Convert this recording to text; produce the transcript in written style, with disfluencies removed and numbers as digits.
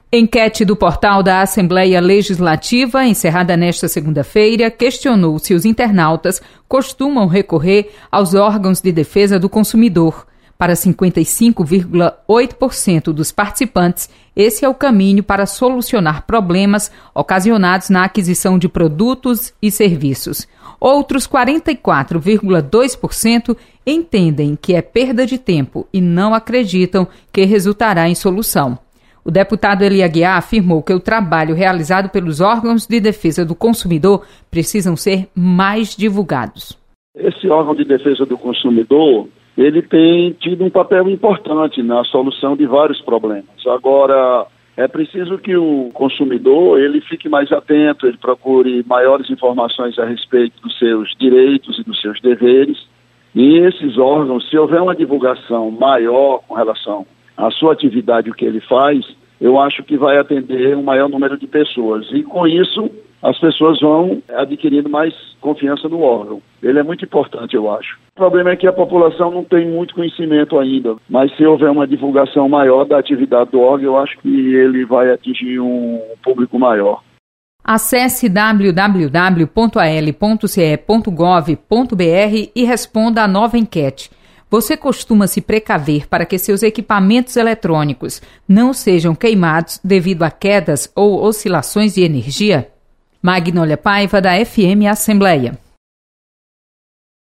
Enquete do portal da Assembleia Legislativa, encerrada nesta segunda-feira, questionou se os internautas costumam recorrer aos órgãos de defesa do consumidor. Para 55,8% dos participantes, esse é o caminho para solucionar problemas ocasionados na aquisição de produtos e serviços. Outros 44,2% entendem que é perda de tempo e não acreditam que resultará em solução. O deputado Eli Aguiar afirmou que o trabalho realizado pelos órgãos de defesa do consumidor precisam ser mais divulgados. Esse órgão de defesa do consumidor, ele tem tido um papel importante na solução de vários problemas. Agora, é preciso que o consumidor ele fique mais atento, ele procure maiores informações a respeito dos seus direitos e dos seus deveres. E esses órgãos, se houver uma divulgação maior com relação à sua atividade, o que ele faz, eu acho que vai atender um maior número de pessoas. E com isso, as pessoas vão adquirindo mais confiança no órgão. Ele é muito importante, eu acho. O problema é que a população não tem muito conhecimento ainda, mas se houver uma divulgação maior da atividade do órgão, eu acho que ele vai atingir um público maior. Acesse www.al.ce.gov.br e responda à nova enquete. Você costuma se precaver para que seus equipamentos eletrônicos não sejam queimados devido a quedas ou oscilações de energia? Magnólia Paiva, da FM Assembleia.